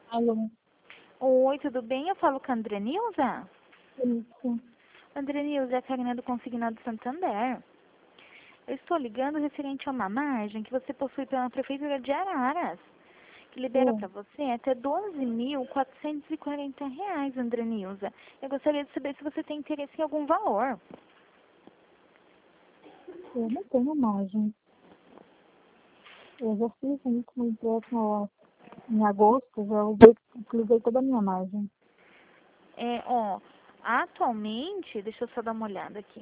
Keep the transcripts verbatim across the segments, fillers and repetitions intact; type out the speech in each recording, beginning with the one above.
Alô, Oi, tudo bem? Eu falo com a André Nilza? isso. André Nilza, é a Karina do Consignado Santander. Eu estou ligando referente a uma margem que você possui pela Prefeitura de Araras, que libera Pô, para você até doze mil quatrocentos e quarenta reais, André Nilza. Eu gostaria de saber se você tem interesse em algum valor. eu não tenho margem. Eu já fiz um último empréstimo em agosto, já usei, utilizei toda a minha margem. É, ó, atualmente, deixa eu só dar uma olhada aqui.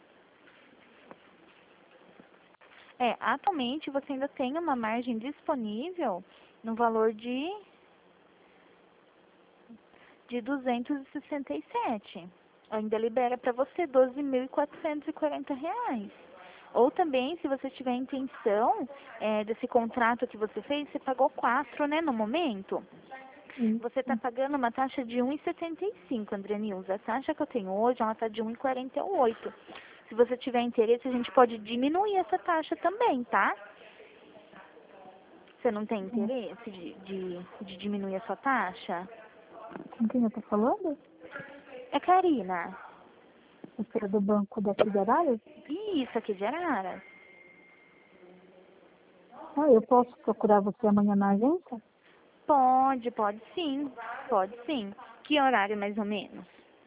É, atualmente você ainda tem uma margem disponível no valor de de duzentos e sessenta e sete. Ainda libera para você doze mil quatrocentos e quarenta reais. Ou também, se você tiver intenção é, desse contrato que você fez, você pagou quatro, né, no momento. Você está Isso. pagando uma taxa de um e setenta e cinco, André Nilza. A taxa que eu tenho hoje, ela está de um e quarenta e oito. Se você tiver interesse, a gente pode diminuir essa taxa também, tá? Você não tem É, interesse de, de, de diminuir a sua taxa? com quem eu tô falando? É Karina. Você é do banco daqui de Araras? Isso, aqui de Araras. Ah, eu posso procurar você amanhã na agência? Pode, pode sim. Pode sim. Que horário mais ou menos?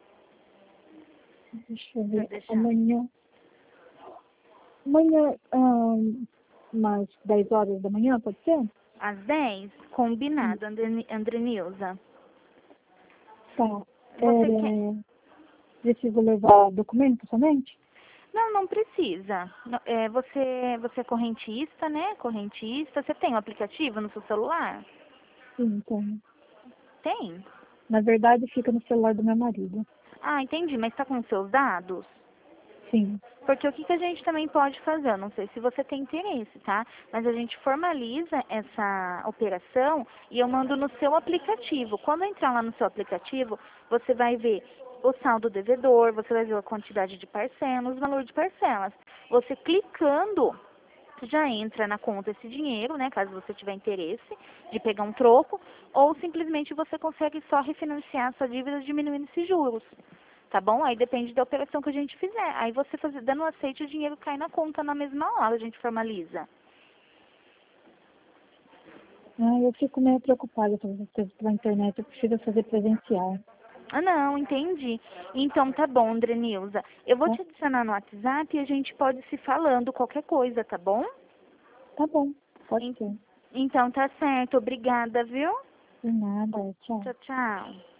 Deixa eu Pra ver. deixar. Amanhã. Amanhã, ahn, mais dez horas da manhã, pode ser? Às dez? Sim. Combinado, Andre, Andrenilza. Tá. Você quer. É, preciso levar documento somente? Não, não precisa. Não- É, você, você é correntista, né? Correntista. Você tem o aplicativo no seu celular? Sim, então. Tem? Na verdade, fica no celular do meu marido. Ah, entendi. Mas está com os seus dados? Sim. Porque o que, que a gente também pode fazer? Eu não sei se você tem interesse, tá? Mas a gente formaliza essa operação e eu mando no seu aplicativo. Quando entrar lá no seu aplicativo, você vai ver o saldo devedor, você vai ver a quantidade de parcelas, o valor de parcelas. Você clicando, já entra na conta esse dinheiro, né? Caso você tiver interesse de pegar um troco, ou simplesmente você consegue só refinanciar a sua dívida diminuindo esses juros. Tá bom? Aí depende da operação que a gente fizer. Aí você fazer, dando um aceite, o dinheiro cai na conta na mesma hora, a gente formaliza. Ah, eu fico meio preocupada com essas coisas pela internet. Eu prefiro fazer presencial. Ah, não, entendi. Então tá bom, André Nilza. Eu vou Tá? te adicionar no WhatsApp e a gente pode se falando qualquer coisa, tá bom? Tá bom. Pode En- ser. Então tá certo. Obrigada, viu? De nada. Tchau. Tchau, tchau.